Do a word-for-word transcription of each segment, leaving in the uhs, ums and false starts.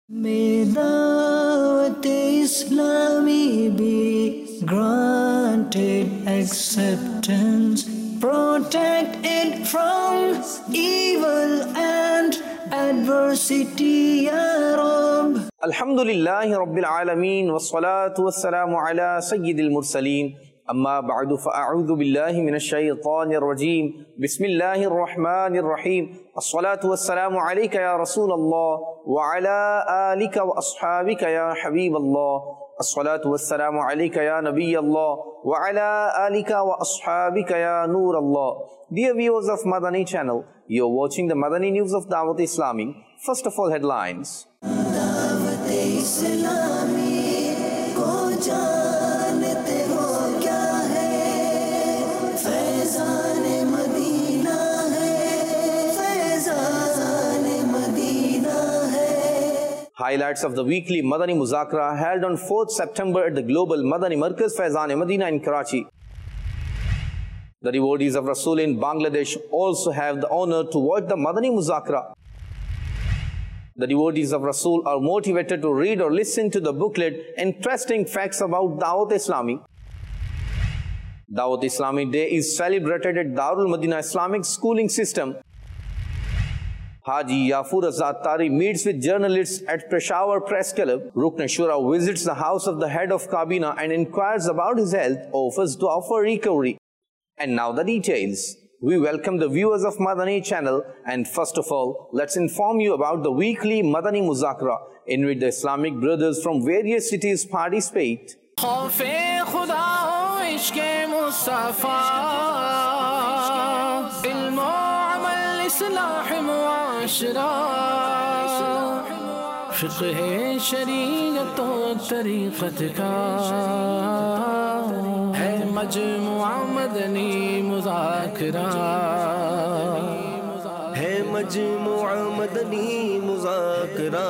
May Dawat Islami be granted acceptance, protect it from evil and adversity, Ya Rabb. Alhamdulillahi Rabbil Alameen, wassalatu wassalamu ala Sayyidil Mursaleen. أما بعد فأعوذ بالله من الشيطان الرجيم بسم الله الرحمن الرحيم الصلاة والسلام عليك يا رسول الله وعلى آلك وأصحابك يا حبيب الله الصلاة والسلام عليك يا نبي الله وعلى آلك وأصحابك يا نور الله. Dear viewers of Madani channel, you are watching the Madani news of Dawat Islami. First of all, headlines. Dawat Islami ko jante ho kya hai, faizan Madina hai, faizan Madina hai. Highlights of the weekly Madani Muzakra held on fourth September at the Global Madani Markaz Faizan Madina in Karachi. The devotees of Rasul in Bangladesh also have the honor to watch the Madani Muzakra. The devotees of Rasul are motivated to read or listen to the booklet Interesting Facts About Dawat Islami. Dawat Islami Day is celebrated at Darul Madina Islamic Schooling System. Haji Yafur Azad Tari meets with journalists at Peshawar Press Club. Rukn Shura visits the house of the head of Kabina and inquires about his health, offers to offer recovery. And now the details. We welcome the viewers of Madani channel, and first of all, let's inform you about the weekly Madani Muzakra in which the Islamic brothers from various cities participate. فقہ شریعت و طریقت کا ہے مجموعہ مدنی مذاکرہ، ہے مجموعہ مدنی مذاکرہ،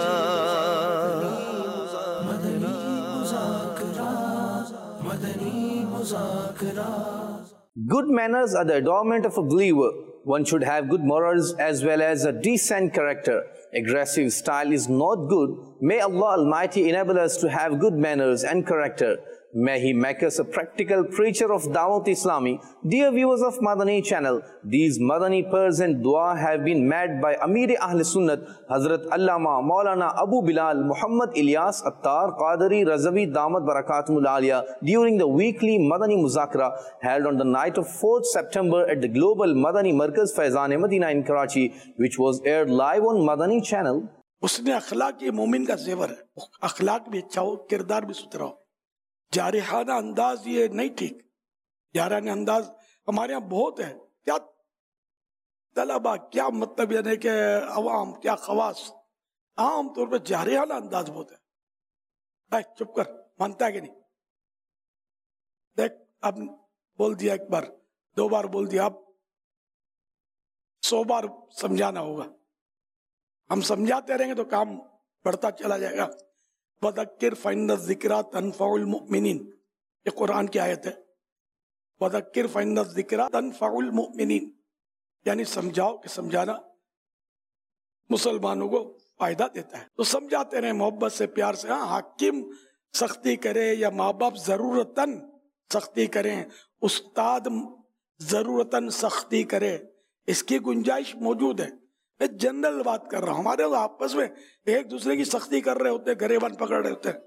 مدنی مذاکرہ، مدنی مذاکرہ. Good manners are the adornment of a believer. One should have good morals as well as a decent character. Aggressive style is not good. May Allah Almighty enable us to have good manners and character. May He make us a practical preacher of Dawat Islami. Dear viewers of Madani channel, these Madani prayers and dua have been made by Amir Ahl Sunnat, Hazrat Allama Maulana Abu Bilal Muhammad Ilyas Attar Qadari Razavi Damat Barakatumul Aliyah during the weekly Madani Muzakra held on the night of fourth September at the Global Madani Markaz Faizan Madina in Karachi, which was aired live on Madani channel. उसने अखलाक ये मोमिन का जेवर है, अखलाक भी अच्छा हो, किरदार भी सुथरा हो. जारिहाना अंदाज ये नहीं ठीक. जारिहाना अंदाज हमारे यहाँ बहुत है. क्या तलबा, क्या मतलब यानी कि अवाम, क्या खवास, आम तौर पर जारिहाना अंदाज बहुत है. भाई चुप कर, मानता है कि नहीं? देख, अब बोल दिया एक बार, दो बार बोल दिया, अब सौ बार समझाना होगा. हम समझाते रहेंगे तो काम बढ़ता चला जाएगा. वदक्किर फ़इन्न ज़िक्रा तनफ़उल मुमिनीन, ये कुरान की आयत है. वदक्किर फ़इन्न ज़िक्रा तनफ़उल मुमिनीन, यानी समझाओ कि समझाना मुसलमानों को फायदा देता है. तो समझाते रहे मोहब्बत से, प्यार से. हाँ, हाकिम सख्ती करे या माँ बाप ज़रूरतन सख्ती करें, उस्ताद ज़रूरतन सख्ती करे, इसकी गुंजाइश मौजूद है. मैं जनरल बात कर रहा हूं. हमारे आपस में एक दूसरे की सख्ती कर रहे होते, गरेबान पकड़ रहे होते,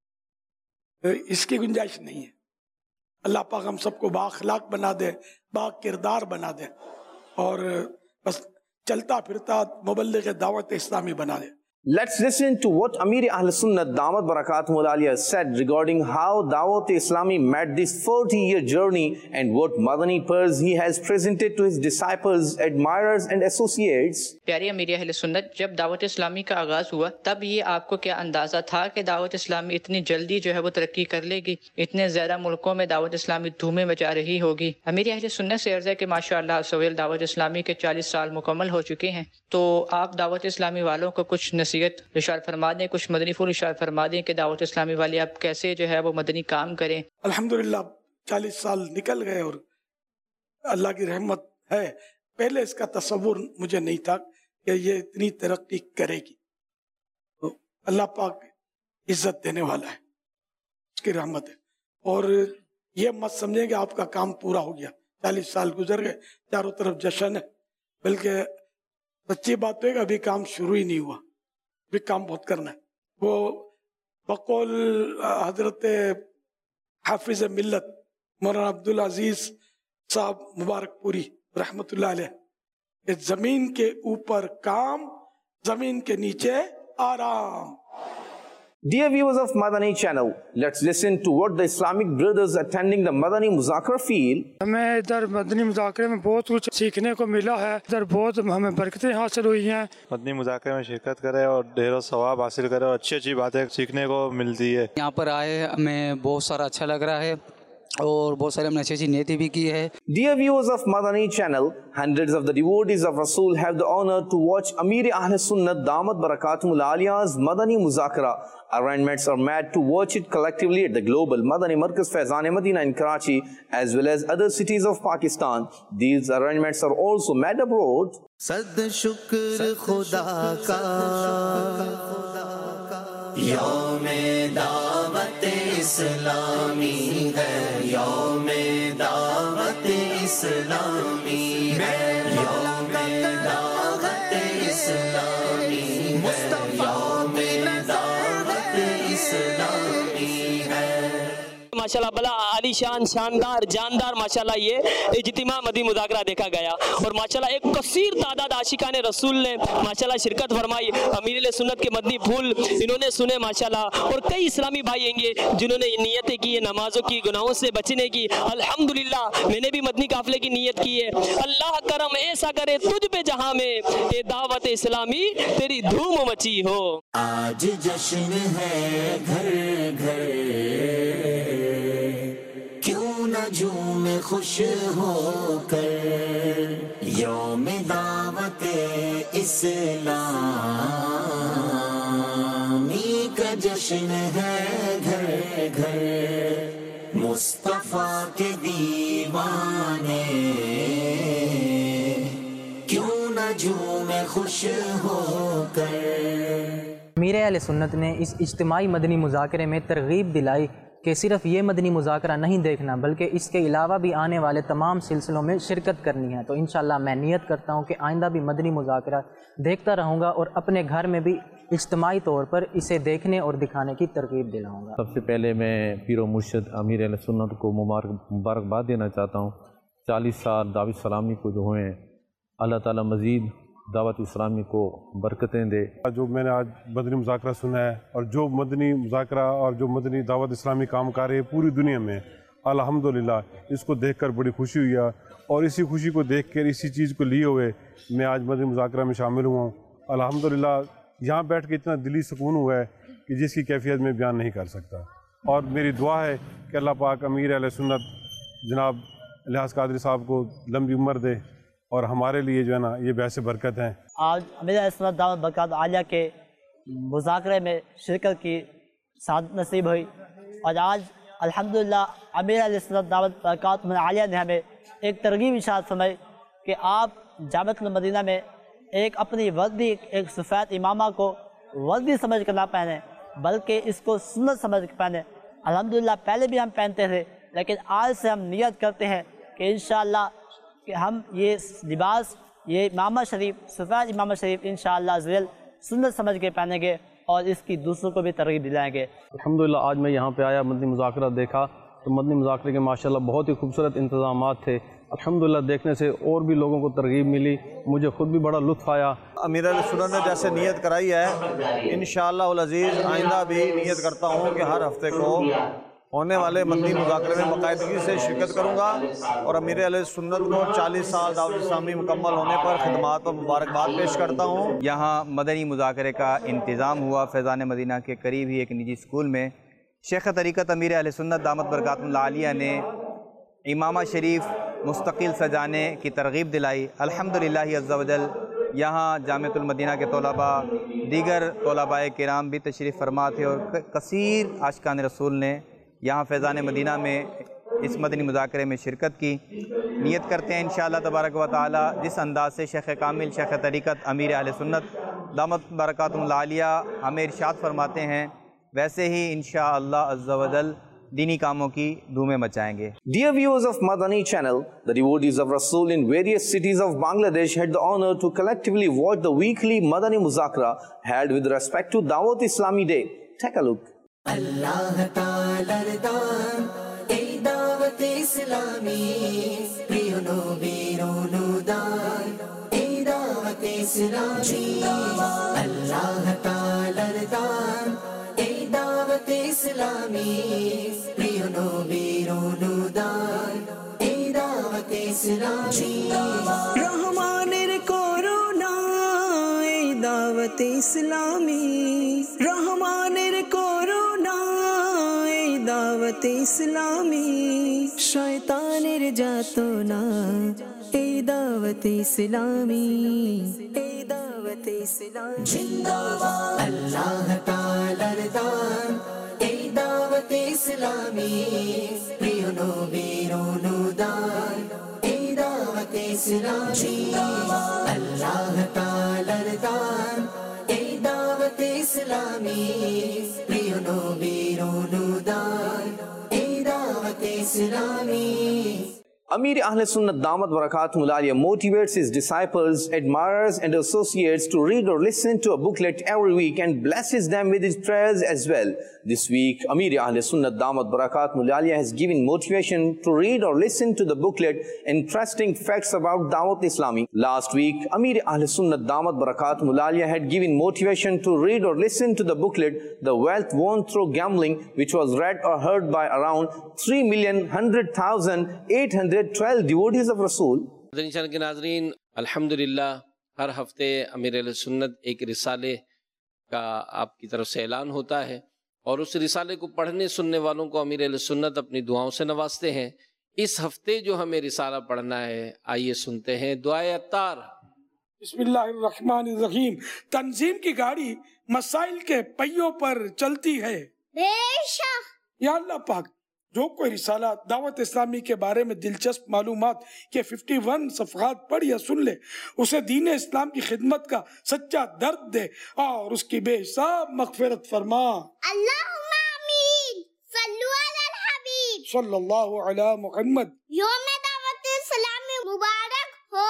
इसकी गुंजाइश नहीं है. अल्लाह पाक हम सबको बाअखलाक बना दे, बा किरदार बना दे, और बस चलता फिरता मुबल्लिग दावत इस्लामी बना दे. Let's listen to what Amir Ahl Sunnat Damat Barakatumul Aliyah said regarding how Dawat Islami made this forty-year journey and what Madani prayers he has presented to his disciples, admirers and associates. پیارے امیر اہل سنت، جب دعوت اسلامی کا آغاز ہوا تب یہ آپ کو کیا اندازہ تھا کہ دعوت اسلامی اتنی جلدی جو ہے وہ ترقی کر لے گی، اتنے زیادہ ملکوں میں دعوت اسلامی دھومیں مچا رہی ہوگی؟ امیر اہل سنت سے عرض ہے کہ ماشاءاللہ سویل دعوت اسلامی کے چالیس سال مکمل ہو چکے ہیں، تو آپ دعوت اسلامی والوں کو کچھ نصیحت اشار فرما دیں، کچھ مدنی پھول اشار فرما دیں کہ دعوت اسلامی والے آپ کیسے جو ہے وہ مدنی کام کریں. الحمدللہ چالیس سال نکل گئے اور اللہ کی رحمت ہے. پہلے اس کا تصور مجھے نہیں تھا کہ یہ اتنی ترقی کرے گی. اللہ پاک عزت دینے والا ہے، اس کی رحمت ہے. اور یہ مت سمجھیں کہ آپ کا کام پورا ہو گیا، چالیس سال گزر گئے، چاروں طرف جشن ہے، بلکہ سچی بات ہے کہ ابھی کام شروع ہی نہیں ہوا، ابھی کام بہت کرنا ہے. وہ بقول حضرت حافظ ملت مولانا عبدالعزیز صاحب مبارک پوری رحمت اللہ علیہ، کہ زمین کے اوپر کام، زمین کے نیچے آرام. Dear viewers of Madani channel, let's listen to what the Islamic brothers attending the Madani Muzakara feel. ہمیں ادھر مدنی مذاکرے میں بہت کچھ سیکھنے کو ملا ہے، ادھر بہت ہمیں برکتیں حاصل ہوئی ہیں. مدنی مذاکرے میں شرکت کرے اور ڈھیر و ثواب حاصل کرے اور اچھی اچھی باتیں سیکھنے کو ملتی ہے. یہاں پر آئے ہمیں بہت سارا اچھا لگ رہا ہے اور بہت سارے ہم نے اچھی اچھی نیتی بھی کی ہے. Dear viewers of Madani channel, hundreds of the devotees of Rasul have the honor to watch Amir Ahl Sunnat Damat Barakatumul Aliya's Madani Muzakara. Arrangements are made to watch it collectively at the global Madani Markaz Faizan Madina in Karachi as well as other cities of Pakistan. These arrangements are also made abroad. صد شکر خدا کا یوم دعوت اسلامی ہے، یوم دعوت اسلامی ہے، یوم دعوت اسلامی ہے، یوم دعوت اسلامی ہے. ماشاءاللہ بلا عالی شان شاندار جاندار ماشاءاللہ یہ اجتماع مدنی مذاکرہ دیکھا گیا اور ماشاءاللہ ایک کثیر تعداد عاشقان رسول نے ماشاءاللہ شرکت فرمائی. امیر اہل سنت کے مدنی پھول انہوں نے سنے ماشاءاللہ، اور کئی اسلامی بھائی ہیں گے جنہوں نے نیتیں کی ہے نمازوں کی، گناہوں سے بچنے کی. الحمدللہ میں نے بھی مدنی قافلے کی نیت کی ہے. اللہ کرم ایسا کرے تجھ پہ جہاں میں اے دعوت اسلامی تیری دھوم مچی ہو. آج جشن ہے گھر گھر، کیوں نہ جھوم خوش ہو کر، یوم دعوت اسلامی کا جشن ہے گھر گھر، مصطفیٰ کے دیوانے کیوں نہ جھوم خوش ہو کر. امیر اہل سنت نے اس اجتماعی مدنی مذاکرے میں ترغیب دلائی کہ صرف یہ مدنی مذاکرہ نہیں دیکھنا بلکہ اس کے علاوہ بھی آنے والے تمام سلسلوں میں شرکت کرنی ہے. تو انشاءاللہ میں نیت کرتا ہوں کہ آئندہ بھی مدنی مذاکرہ دیکھتا رہوں گا اور اپنے گھر میں بھی اجتماعی طور پر اسے دیکھنے اور دکھانے کی ترغیب دلاؤں گا. سب سے پہلے میں پیر و مرشد امیر اہل سنت کو مبارک مبارکباد دینا چاہتا ہوں. چالیس سال دعوت اسلامی کو جو ہوئے ہیں، اللہ تعالیٰ مزید دعوت اسلامی کو برکتیں دے. جو میں نے آج مدنی مذاکرہ سنا ہے اور جو مدنی مذاکرہ اور جو مدنی دعوت اسلامی کام کر رہے ہیں پوری دنیا میں، الحمدللہ اس کو دیکھ کر بڑی خوشی ہوئی ہے. اور اسی خوشی کو دیکھ کر اسی چیز کو لیے ہوئے میں آج مدنی مذاکرہ میں شامل ہوا ہوں. الحمدللہ یہاں بیٹھ کے اتنا دلی سکون ہوا ہے کہ جس کی کیفیت میں بیان نہیں کر سکتا. اور میری دعا ہے کہ اللہ پاک امیر اہل سنت جناب الیاس قادری صاحب کو لمبی عمر دے اور ہمارے لیے جو ہے نا یہ باعث برکت ہیں. آج امیر اہل سنت دعوت برکات عالیہ کے مذاکرے میں شرکت کی سعادت نصیب ہوئی اور آج الحمدللہ امیر اہل سنت دعوت برکات عالیہ نے ہمیں ایک ترغیب ارشاد فرمائی کہ آپ جامعۃ المدینہ میں ایک اپنی وردی، ایک سفید امامہ کو وردی سمجھ کر نہ پہنیں بلکہ اس کو سنت سمجھ کر پہنیں. الحمدللہ پہلے بھی ہم پہنتے تھے لیکن آج سے ہم نیت کرتے ہیں کہ انشاءاللہ کہ ہم یہ لباس، یہ امامہ شریف، سفید امامہ شریف انشاءاللہ عزوجل سنت سمجھ کے پہنیں گے اور اس کی دوسروں کو بھی ترغیب دلائیں گے. الحمدللہ آج میں یہاں پہ آیا، مدنی مذاکرہ دیکھا تو مدنی مذاکرے کے ماشاءاللہ بہت ہی خوبصورت انتظامات تھے. الحمدللہ دیکھنے سے اور بھی لوگوں کو ترغیب ملی، مجھے خود بھی بڑا لطف آیا. امیر اہل سنت نے جیسے نیت کرائی ہے انشاءاللہ العزیز آئندہ بھی نیت کرتا ہوں کہ ہر ہفتے کو ہونے والے مدنی مذاکرے میں باقاعدگی سے شرکت کروں گا اور امیر اہل سنت کو چالیس سال دعوت اسلامی مکمل ہونے پر خدمات و مبارکباد پیش کرتا ہوں. یہاں مدنی مذاکرے کا انتظام ہوا فیضان مدینہ کے قریب ہی ایک نجی اسکول میں. شیخ طریقت امیر اہل سنت دامت برکاتہ اللہ عالیہ نے امامہ شریف مستقل سجانے کی ترغیب دلائی. الحمدللہ عز و جل یہاں جامعۃ المدینہ کے طلباء، دیگر طلباء کرام بھی تشریف فرما تھے اور کثیر عاشقان رسول نے یہاں فیضان مدینہ میں اس مدنی مذاکرے میں شرکت کی. نیت کرتے ہیں انشاءاللہ تبارک و تعالی جس انداز سے شیخ کامل شیخ طریقت امیر اہل سنت دامت برکاتہم العالیہ ہمیں ارشاد فرماتے ہیں، ویسے ہی انشاءاللہ عز و جل دینی کاموں کی دھومیں مچائیں گے۔ Dear viewers of Madani channel, the devotees of Rasul in various cities of Bangladesh had the honor to collectively watch the weekly Madani Muzakara held with respect to Dawat Islami Day. Take a look. اللہ تعالی دان اے دعوت اسلامی پریونو بیرونو دان اے دعوت اسلامی اللہ تعالی دان اے دعوت اسلامی پریونو بیرونو دان اے دعوت اسلامی رحمانر کورونا اے دعوت اسلامی رحمانر کورونا اے دعوت اسلامی شیطانر جاتونا اے دعوت اسلامی اے دعوت اسلامی زندہ باد اللہ تعالی دان اے دعوت اسلامی پریونو بیرونو دان اے دعوت اسلامی اللہ تعالی دان اے دعوت اسلامی پریونو بیرونو دان اے دعوت اسلامی Amir Ahl Sunnat Damat Barakatum Aliyah motivates his disciples, admirers and associates to read or listen to a booklet every week and blesses them with his prayers as well. This week, Amir Ahl Sunnat Damat Barakatum Aliyah has given motivation to read or listen to the booklet Interesting Facts About Dawat Islami. Last week, Amir Ahl Sunnat Damat Barakatum Aliyah had given motivation to read or listen to the booklet The Wealth Won Through Gambling, which was read or heard by around three million one hundred thousand eight hundred twelve devotees of Rasul. Madani channel کے ناظرین، الحمدللہ ہر ہفتے امیر اہل سنت ایک رسالے کا آپ کی طرف سے اعلان ہوتا ہے اور اس رسالے کو پڑھنے سننے والوں کو امیر اہل سنت اپنی دعاؤں سے نوازتے ہیں۔ اس ہفتے جو ہمیں رسالہ پڑھنا ہے، آئیے سنتے ہیں دعائے عطار۔ بسم اللہ الرحمن الرحیم۔ تنظیم کی گاڑی مسائل کے پہیوں پر چلتی ہے، بے شک یا اللہ پاک جو کوئی رسالہ دعوت اسلامی کے بارے میں دلچسپ معلومات کے اکیاون صفحات پڑھ یا سن لے، اسے دین اسلام کی خدمت کا سچا درد دے اور اس کی بے حساب مغفرت فرما۔ اللہم آمین۔ صلو علی الحبیب صلی اللہ علی محمد۔ یوم دعوت اسلامی مبارک ہو۔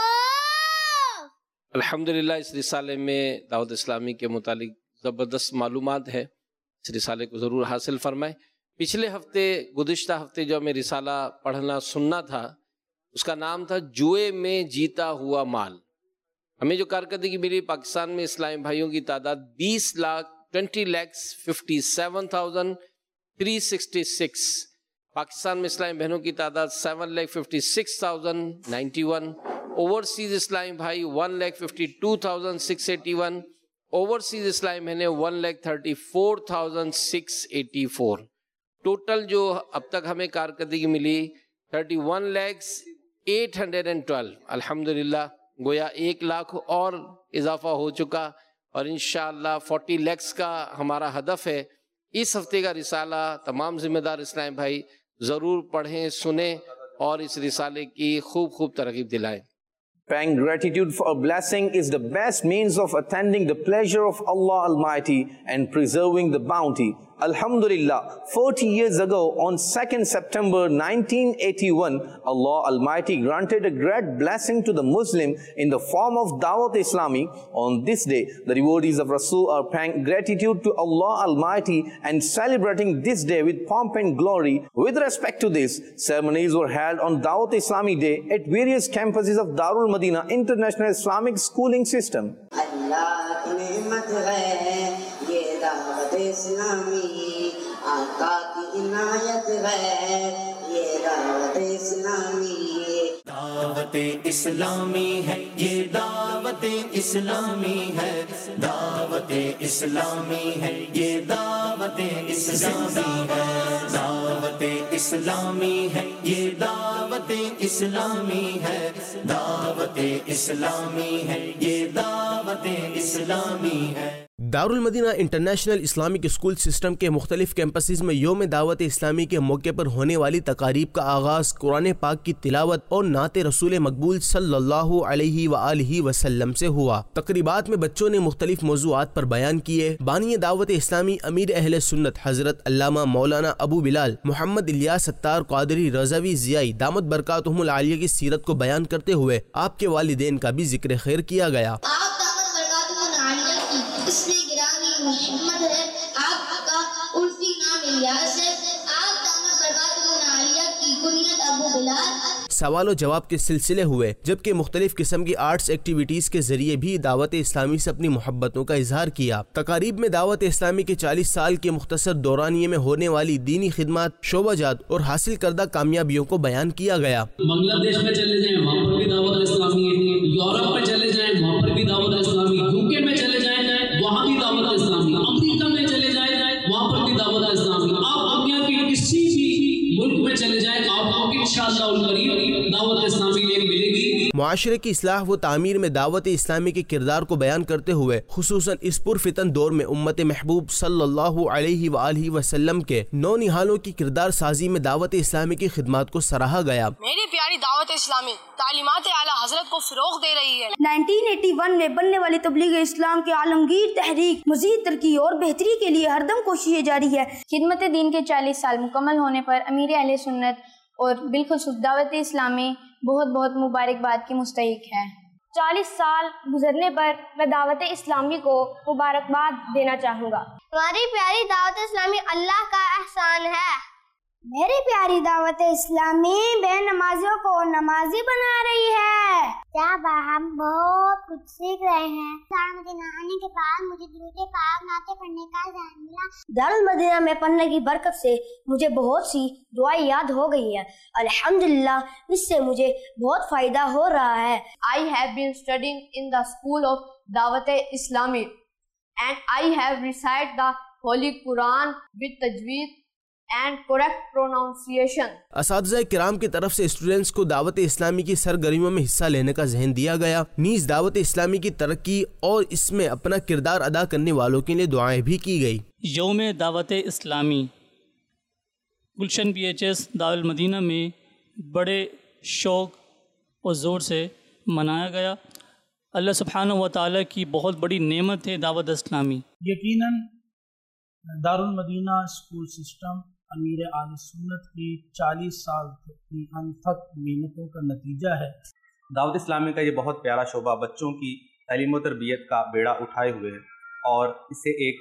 الحمدللہ اس رسالے میں دعوت اسلامی کے متعلق زبردست معلومات ہے، اس رسالے کو ضرور حاصل فرمائیں۔ پچھلے ہفتے گزشتہ ہفتے جو ہمیں رسالہ پڑھنا سننا تھا اس کا نام تھا جوئے میں جیتا ہوا مال۔ ہمیں جو کارکردگی ملی پاکستان میں اسلامی بھائیوں کی تعداد بیس lakh twenty lakhs fifty seven thousand three sixty six, Pakistan میں اسلامی بہنوں کی تعداد seven lakh fifty six thousand ninety one, overseas اسلامی بھائی one lakh fifty two thousand six eighty one, overseas اسلامی بہنیں one lakh thirty four thousand six eighty four. Total جو اب تک ہمیں کارکردگی ملی thirty one lakhs eight hundred and twelve, الحمدللہ گویا ایک لاکھ اور اضافہ ہو چکا اور انشاءاللہ فورٹی لیکس کا ہمارا ہدف ہے۔ اس ہفتے کا رسالہ تمام ذمہ دار اسلام بھائی ضرور پڑھیں، سنیں اور اس رسالے کی خوب خوب ترغیب دلائیں۔ Paying gratitude for a blessing is the best means of attending the pleasure of Allah Almighty and preserving the bounty. Alhamdulillah, forty years ago on second September nineteen eighty-one, Allah Almighty granted a great blessing to the Muslim in the form of Dawat Islami. On this day, the devotees of Rasul are paying gratitude to Allah Almighty and celebrating this day with pomp and glory. With respect to this, ceremonies were held on Dawat Islami Day at various campuses of Darul Madina International Islamic Schooling System. اللہ کی نعمت ہے یہ دعوت اسلامی، آقا کی عنایت ہے یہ دعوت اسلامی۔ دعوت اسلامی ہے یہ دعوت اسلامی ہے، دعوت اسلامی ہے یہ دعوت اسلامی ہے، دعوت اسلامی ہے یہ دعوت اسلامی ہے، دعوت اسلامی ہے یہ دعوت اسلامی ہے۔ Darulmadinah international Islamic school system کے مختلف کیمپسز میں یوم دعوت اسلامی کے موقع پر ہونے والی تقاریب کا آغاز قرآن پاک کی تلاوت اور نعت رسول مقبول صلی اللہ علیہ وآلہ وسلم سے ہوا۔ تقریبات میں بچوں نے مختلف موضوعات پر بیان کیے۔ بانی دعوت اسلامی امیر اہل سنت حضرت علامہ مولانا ابو بلال محمد الیاس ستار قادری رضوی ضیائی دامت برکاتہم العالیہ کی سیرت کو بیان کرتے ہوئے آپ کے والدین کا بھی ذکر خیر کیا گیا۔ اس میں گرامی محمد ہے، آپ کا الٹی نام الیاس ہے، آپ دامت برکاتہم العالیہ کی کنیت ابو بلال۔ سوال و جواب کے سلسلے ہوئے، جبکہ مختلف قسم کی آرٹس ایکٹیویٹیز کے ذریعے بھی دعوت اسلامی سے اپنی محبتوں کا اظہار کیا۔ تقاریب میں دعوت اسلامی کے چالیس سال کے مختصر دورانیے میں ہونے والی دینی خدمات، شعبہ جات اور حاصل کردہ کامیابیوں کو بیان کیا گیا۔ بنگلہ دیش میں چلے جائیں وہاں پر بھی دعوت اسلامی ہے، یورپ میں چلے جائیں وہاں پر بھی دعوت اسلامی، یو کے میں چلے جائیں وہاں بھی دعوت اسلامی، امریکہ میں چلے جائیں وہاں پر بھی دعوت اسلامی، آپ دنیا کے کسی بھی ملک میں چلے جائیں آپ کو انشاءاللہ الکریم دعوت اسلامی ملے گی۔ معاشرے کی اصلاح و تعمیر میں دعوت اسلامی کے کردار کو بیان کرتے ہوئے خصوصاً اس پرفتن دور میں امت محبوب صلی اللہ علیہ وآلہ وسلم کے نو نہالوں کی کردار سازی میں دعوت اسلامی کی خدمات کو سراہا گیا۔ میری پیاری دعوت اسلامی تعلیمات اعلیٰ حضرت کو فروغ دے رہی ہے۔ نائنٹین ایٹی ون میں بننے والی تبلیغ اسلام کے عالمگیر تحریک مزید ترقی اور بہتری کے لیے ہر دم کوششیں جاری ہے۔ خدمت دین کے چالیس سال مکمل ہونے پر امیر اہل سنت اور بالخصوص دعوت اسلامی بہت بہت مبارکباد کی مستحق ہے۔ چالیس سال گزرنے پر میں دعوت اسلامی کو مبارکباد دینا چاہوں گا۔ ہماری پیاری دعوت اسلامی اللہ کا احسان ہے۔ میری پیاری دعوت اسلامی بے نمازیوں کو نمازی بنا رہی ہے۔ کیا با ہم بہت کچھ سیکھ رہے ہیں۔ دارالمدینہ آنے کے بعد مجھے درود پاک نعتیں پڑھنے کا ذہن ملا۔ دارالمدینہ میں پڑھنے کی برکت سے مجھے بہت سی دعائیں یاد ہو گئی ہیں۔ الحمدللہ اس سے مجھے بہت فائدہ ہو رہا ہے۔ I have been studying in the school of Dawat Islami and I have recited the Holy Quran with tajweed and correct pronunciation۔ اساتذہ کرام کی طرف سے اسٹوڈنٹس کو دعوت اسلامی کی سرگرمیوں میں حصہ لینے کا ذہن دیا گیا، نیز دعوت اسلامی کی ترقی اور اس میں اپنا کردار ادا کرنے والوں کے لیے دعائیں بھی کی گئی۔ یوم Dawat Islami Gulshan P H S Darulmadinah میں بڑے شوق اور زور سے منایا گیا۔ اللہ سبحانہ و تعالیٰ کی بہت بڑی نعمت ہے دعوت اسلامی۔ یقیناً دارالمدینہ اسکول سسٹم امیر اہل سنت کی چالیس سال کی انتھک محنتوں کا نتیجہ ہے۔ دعوت اسلامی کا یہ بہت پیارا شعبہ بچوں کی تعلیم و تربیت کا بیڑا اٹھائے ہوئے ہے، اور اسے ایک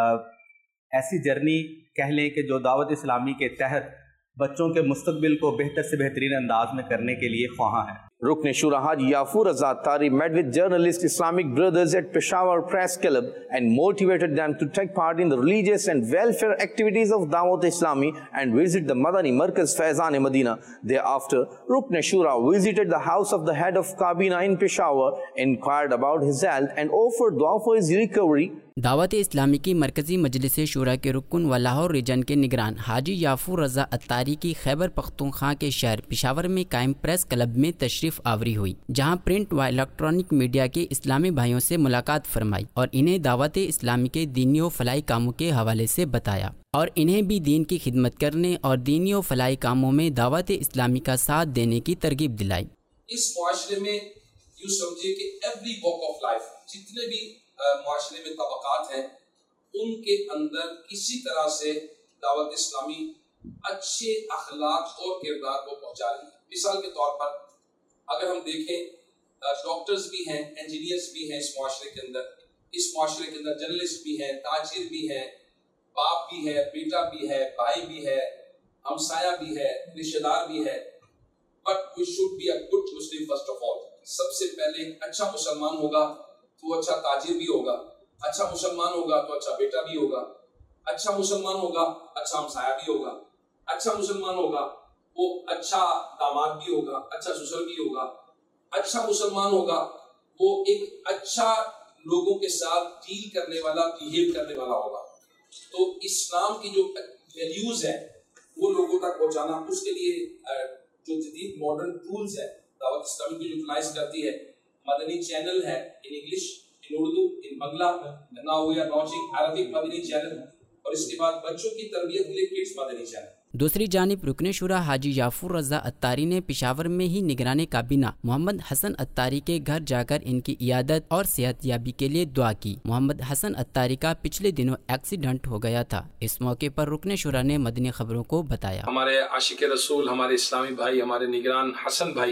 ایسی جرنی کہہ لیں کہ جو دعوت اسلامی کے تحت بچوں کے مستقبل کو بہتر سے بہترین انداز میں کرنے کے لیے خواہاں ہے۔ Rukn Shura Haji Yafur Azad Tari met with journalist Islamic brothers at Peshawar Press Club and motivated them to take part in the religious and welfare activities of Dawat Islami and visit the Madani Markaz Faizan Medina. Thereafter, Rukn Shura visited the house of the head of Kabina in Peshawar, inquired about his health and offered dua for his recovery. دعوت اسلامی کی مرکزی مجلس شورا کے رکن و Lahore region کے نگران حاجی یافور رضا اتاری کی خیبر پختونخوا کے شہر پشاور میں قائم پریس کلب میں تشریف آوری ہوئی، جہاں پرنٹ و الیکٹرانک میڈیا کے اسلامی بھائیوں سے ملاقات فرمائی اور انہیں دعوت اسلامی کے دینی و فلاحی کاموں کے حوالے سے بتایا اور انہیں بھی دین کی خدمت کرنے اور دینی و فلاحی کاموں میں دعوت اسلامی کا ساتھ دینے کی ترغیب دلائی۔ اس معاشرے میں یوں سمجھے کہ ایوری واک آف لائف، جتنے بھی معاشرے میں طبقات ہیں، ان کے اندر کسی طرح سے دعوت اسلامی اچھے اخلاق اور کردار کو پہنچا رہی ہے۔ مثال کے طور پر اگر ہم دیکھیں، ڈاکٹرز بھی ہیں، انجینئرز بھی ہیں اس معاشرے کے اندر، اس معاشرے کے اندر جرنلسٹ بھی ہیں، تاجر بھی ہیں، باپ بھی ہے، بیٹا بھی ہے، بھائی بھی ہے، ہمسایہ بھی ہے، رشتہ دار بھی ہے۔ But we should be a good Muslim first of all. سب سے پہلے اچھا مسلمان ہوگا تو اچھا تاجر بھی ہوگا، اچھا مسلمان ہوگا تو اچھا بیٹا بھی ہوگا، اچھا مسلمان ہوگا اچھا ہمسایہ بھی ہوگا، اچھا مسلمان ہوگا وہ اچھا داماد بھی ہوگا، اچھا سسر بھی ہوگا، اچھا مسلمان ہوگا وہ ایک اچھا لوگوں کے ساتھ ڈیل کرنے والا، بیہیو کرنے والا ہوگا۔ تو اسلام کی جو ویلیوز ہیں وہ لوگوں تک پہنچانا، اس کے لیے جو جدید ماڈرن ٹولز ہیں دعوت اسلامی کو یوٹیلائز کرتی ہے، مدنی چینل ہے in English, in Urdu, in Bangla, and now we are launching Arabic Madani channel. और इसके बाद बच्चों की तरबियत के लिए किड्स मदनी चैनल। दूसरी जानिब रुकन शुरा हाजी याफूर रज़ा अत्तारी ने पेशावर में ही निगरानी काबीना मोहम्मद हसन अत्तारी के घर जाकर इनकी इयादत और सेहतयाबी के लिए दुआ की। मोहम्मद हसन अत्तारी का पिछले दिनों एक्सीडेंट हो गया था। इस मौके पर रुकन शुरा ने मदनी खबरों को बताया। हमारे आशिक रसूल, हमारे इस्लामी भाई, हमारे निगरान हसन भाई,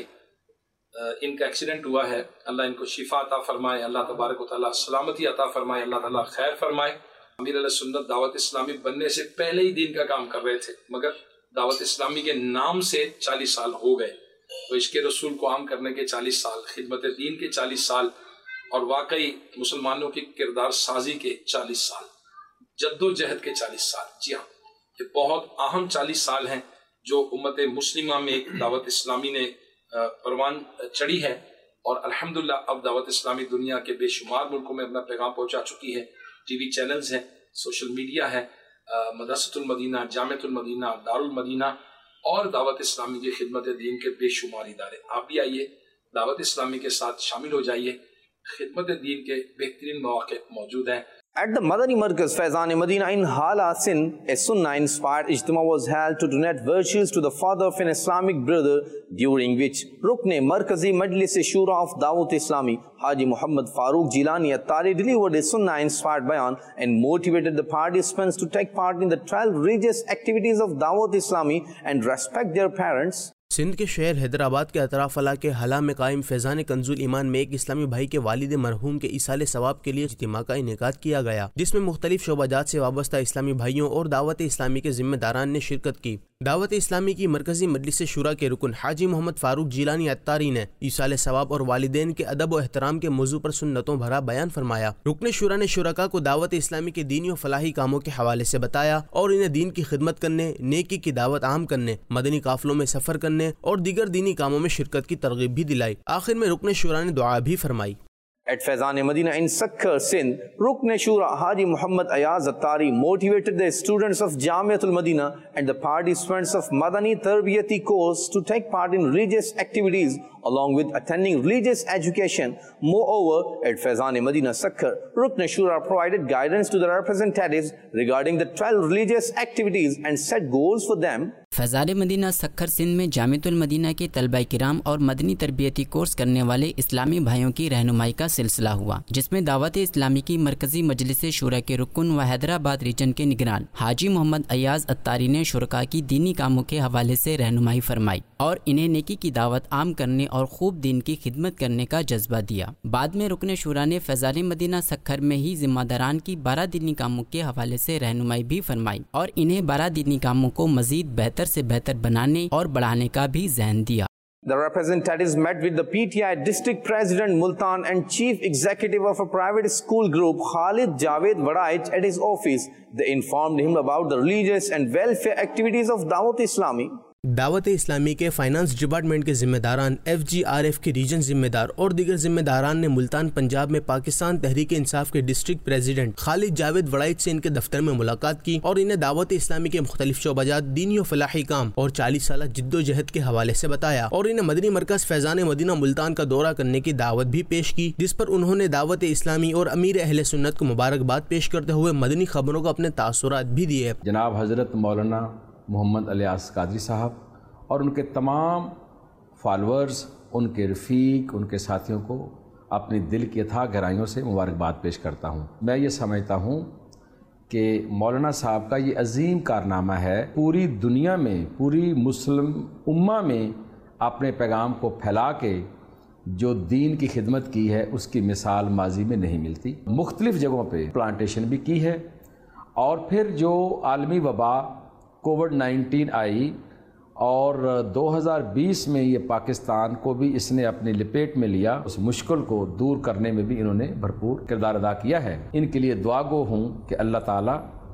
इनका एक्सीडेंट हुआ है। अल्लाह इनको शिफा अता फरमाए, अल्लाह तबारक व तआला सलामती अता फरमाए, अल्लाह ताला खैर फरमाए। अमीर अहले सुन्नत दावत इस्लामी बनने से पहले ही दीन का काम कर रहे थे, मगर दावत इस्लामी के नाम से चालीस साल हो गए। तो इश्क़ रसूल को आम करने के चालीस साल, खिदमत दीन के चालीस साल और वाकई मुसलमानों की किरदार साजी के चालीस साल, जद्दोजहद के चालीस साल। जी हाँ, ये बहुत अहम चालीस साल हैं जो उम्मत मुस्लिमा में एक दावत इस्लामी ने परवान चढ़ी है। और अल्हम्दुलिल्लाह अब दावत इस्लामी दुनिया के बेशुमार मुल्कों में अपना पैगाम पहुँचा चुकी है। टीवी चैनल्स हैं, सोशल मीडिया है, मदरसतुल मदीना, जामिअतुल मदीना, दारुल मदीना और दावत इस्लामी की खिदमत दीन के बेशुमार इदारे। आप भी आइए, दावत इस्लामी के साथ शामिल हो जाइए। खिदमत दीन के बेहतरीन मौके मौजूद हैं। At the Madani Markaz Faizan Madina in Hala Sindh, a Sunnah-inspired ijtima was held to donate virtues to the father of an Islamic brother, during which Rukn Markazi Majlis Shura of Dawat Islami, Haji Muhammad Farooq Jilani Attari, delivered a Sunnah-inspired bayan and motivated the participants to take part in the twelve religious activities of Dawat Islami and respect their parents. Sindh के शहर हैदराबाद के अतराफ अला के हला में कायम फैज़ान कंजुल ईमान में एक इस्लामी भाई के वालिद मरहूम के इसाले सवाब के लिए इज्तिमा का इनेकाद किया गया, जिसमें मुख्तलिफ शोबाजात से वाबस्ता इस्लामी भाइयों और दावत इस्लामी के जिम्मेदारान ने शिरकत की। दावत इस्लामी की मरकजी मजलिस शुरा के रुकन हाजी मोहम्मद फारूक जिलानी अत्तारी ने इसाले सवाब और वालिदैन के अदब और एहतराम के मौजू पर सुन्नतों भरा बयान फरमाया। रुकन शुरा ने शुरका को दावत इस्लामी के दीनी और फलाही कामों के हवाले से बताया और इन्हें दीन की खिदमत करने, नेकी की दावत आम करने, मदनी काफिलों में सफर करने और दीगर दीनी कामों में शिरकत की तरगीब भी दिलाई। आखिर में रुकन शुरा ने दुआ भी फरमाई। At Faizan Madina in Sakkar, Sindh, Rukn Shura Haji Muhammad Ayaz Attari motivated the students of Jamiatul Madina and the participants of Madani Tarbiyati course to take part in religious activities along with attending religious education. Moreover, at Faizan Madina Sakkar, Rukn Shura provided guidance to the representatives regarding the twelve religious activities and set goals for them. Faizan Madina Sukkur Sindh में Jamiatul Medina के तलबा किराम और Madani तरबियती course करने वाले इस्लामी भाइयों की रहनुमाई का सिलसिला हुआ, जिसमें दावत इस्लामी की मरकजी मजलिस शुरा के रुकन व हैदराबाद रीजन के निगरान हाजी मोहम्मद अयाज अत्तारी ने शुरका की दीनी कामों के हवाले से रहनुमाई फरमाई और इन्हें नेकी की दावत आम करने और खूब दीन की खिदमत करने का जज्बा दिया। बाद में रुकन शुरा ने फैज़ान मदीना सखर में ही जिम्मेदारान की बारह दीनी कामों के हवाले से रहनुमाई भी फरमाई और इन्हें बारह दीनी कामों को मजीद बेहतर से बेहतर बनाने और बढ़ाने का भी ज़हन दिया। The representatives met with the P T I District President Multan and Chief Executive of a private school group, Khalid Javed Wadaich, at his office. They informed him about the religious and welfare activities of Dawat Islami. Dawat Islami के finance department के जिम्मेदारान, F G R F के region जिम्मेदार और दीगर जिम्मेदारान ने मुल्तान पंजाब में पाकिस्तान तहरीक इंसाफ के डिस्ट्रिक्ट प्रेसिडेंट खालिद जावेद वड़ाइच से इनके दफ्तर में मुलाकात की और इन्हें दावत इस्लामी के मुख्तलिफ शोबाजात, दीनी और फलाही काम और चालीस साल जिद्दोजहद के हवाले से बताया और इन्हें मदनी मरकज फैज़ान मदीना मुल्तान का दौरा करने की दावत भी पेश की, जिस पर उन्होंने दावत इस्लामी और अमीर अहले सुन्नत को मुबारकबाद पेश करते हुए मदनी खबरों को अपने तासुरात भी दिए। जनाब हज़रत मौलाना मोहम्मद इलियास कादरी साहब और उनके तमाम फॉलोअर्स, उनके रफ़ीक, उनके साथियों को अपनी दिल की अथाह गहराइयों से मुबारकबाद पेश करता हूँ। मैं ये समझता हूँ कि मौलाना साहब का ये अजीम कारनामा है, पूरी दुनिया में, पूरी मुस्लिम उम्मा में अपने पैगाम को फैला के जो दीन की खिदमत की है उसकी मिसाल माजी में नहीं मिलती। मुख्तलिफ़ जगहों पे प्लांटेशन भी की है और फिर जो आलमी वबा कोविड नाइन्टीन आई और दो हज़ार बीस में ये पाकिस्तान को भी इसने अपनी लपेट में लिया, उस मुश्किल को दूर करने में भी इन्होंने भरपूर किरदार अदा किया है। इनके लिए दुआ गो हूँ कि अल्लाह ताला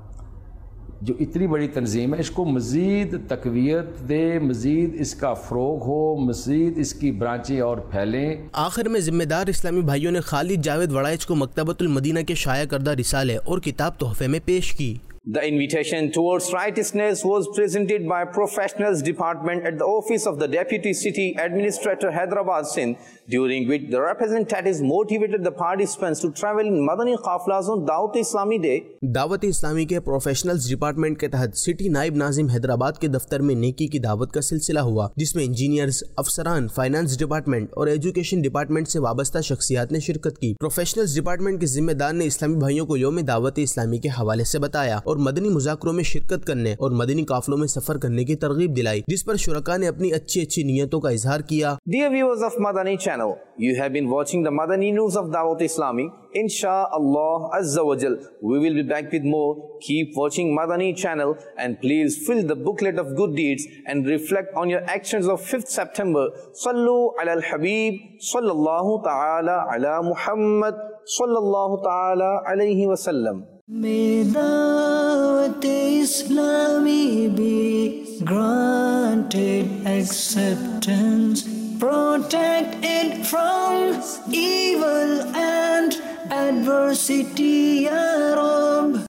जो इतनी बड़ी तंजीम है इसको मज़ीद तकवीयत दे, मज़ीद इसका फ़रोग़ हो, मज़ीद इसकी ब्रांचें और फैलें। आखिर में ज़िम्मेदार इस्लामी भाइयों ने खालिद जावेद वड़ाइच को मकतबतुल मदीना के शाया करदा रिसाले और किताब तोहफे में पेश की। The invitation towards righteousness was presented by Professionals Department at the office of the Deputy City Administrator Hyderabad Sindh, during which the representatives motivated the participants to travel in Madani Qaflas on Dawat Islami Day. Dawat Islami के professionals department के तहत city नायब नाजिम हैदराबाद के दफ्तर में नेकी की दावत का सिलसिला हुआ, जिसमें इंजीनियर्स, अफसरान, फाइनेंस डिपार्टमेंट और एजुकेशन डिपार्टमेंट से वाबस्ता शख्सियात ने शिरकत की। प्रोफेशनल्स डिपार्टमेंट के जिम्मेदार ने इस्लामी भाइयों को यौम दावत इस्लामी के हवाले से बताया और मदनी मुज़ाकरों में शिरकत करने और मदनी काफलों में सफर करने की तरगीब दिलाई, जिस पर शुरका ने अपनी अच्छी अच्छी नीयतों का इजहार किया। Dear viewers of Madani channel, you have been watching the Madani news of Dawat Islami. Insha'Allah Azza wa Jal, we will be back with more. Keep watching Madani channel and please fill the booklet of good deeds and reflect on your actions of fifth September. Sallu ala al-Habib, sallallahu ta'ala ala Muhammad, sallallahu ta'ala alayhi wa sallam. May Dawat Islami be granted acceptance, protect it from evil and adversity, Ya Rabb.